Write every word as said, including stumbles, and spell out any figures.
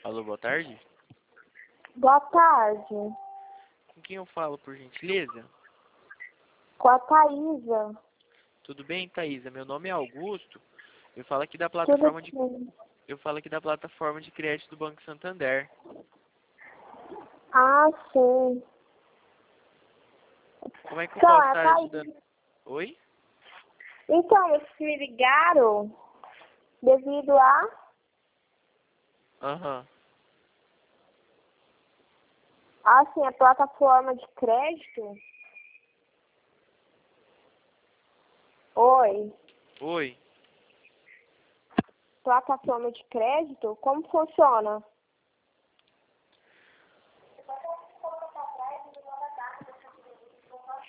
Alô, boa tarde. Boa tarde. Com quem eu falo, por gentileza? Com a Thaísa. Tudo bem, Thaísa? Meu nome é Augusto. Eu falo aqui da Tudo plataforma de bem. eu falo aqui da plataforma de crédito do Banco Santander. Ah, sim. Como é que eu Então, posso é a estar Thaísa. ajudando? Oi? Então, eles me ligaram devido a... Aham. Assim, a plataforma de crédito. Oi. Oi. Plataforma de crédito? Como funciona?